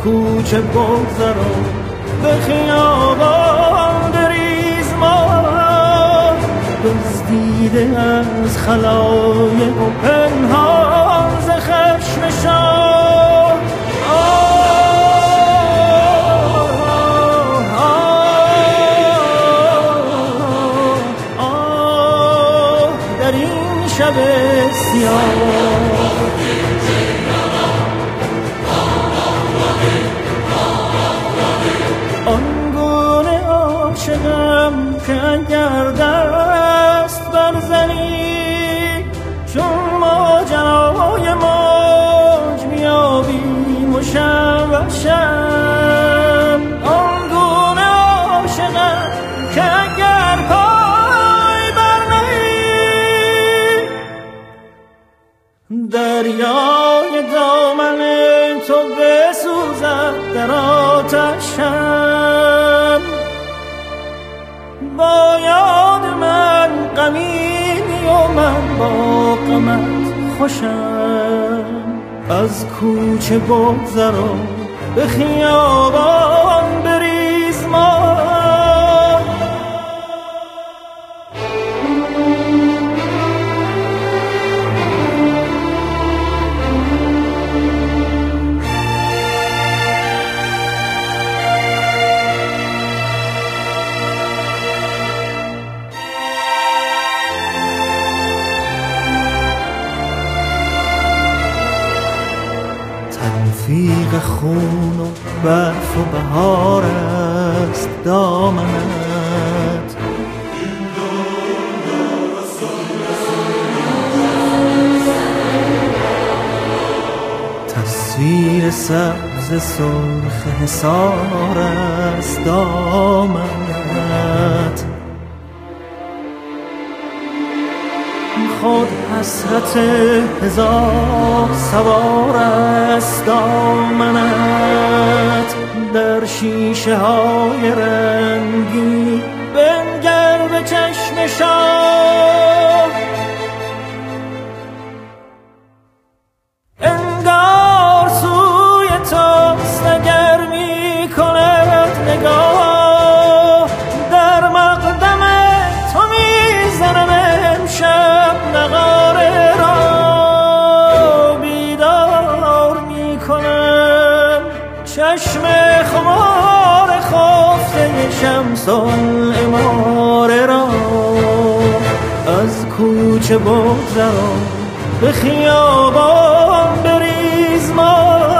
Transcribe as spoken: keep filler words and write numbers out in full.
کوچه بگذر و به خیابان بریز ما، دزدیده از خلایق و پنهان ز خشم شاه. در این شب سیاه آنگونه عاشقم که اگر دست برزنی چون ماجرای موج بیابیم و شب شب. آنگونه عاشقم که اگر پای برنهی دریای دامن تو بسوزد در آتشم. با یاد من غمیمی و من با غمت خوشم. از کوچه بگذر و به خیابان بریز ما، تلفیق خون و برف و بهار است دامنت. تصویر سبز سرخ حصار است دامنت. خود حسرت هزار سوار است دامنت. در شیشه های رنگی بنگر به چشم شاه. انگار سوی توست اگر می کند نگاه. در مقدم تو می زنم امشب نغاره را. بیدار می کنم چشم خمار خفته شمس العماره را. از کوچه بگذر و به خیابان بریز ما،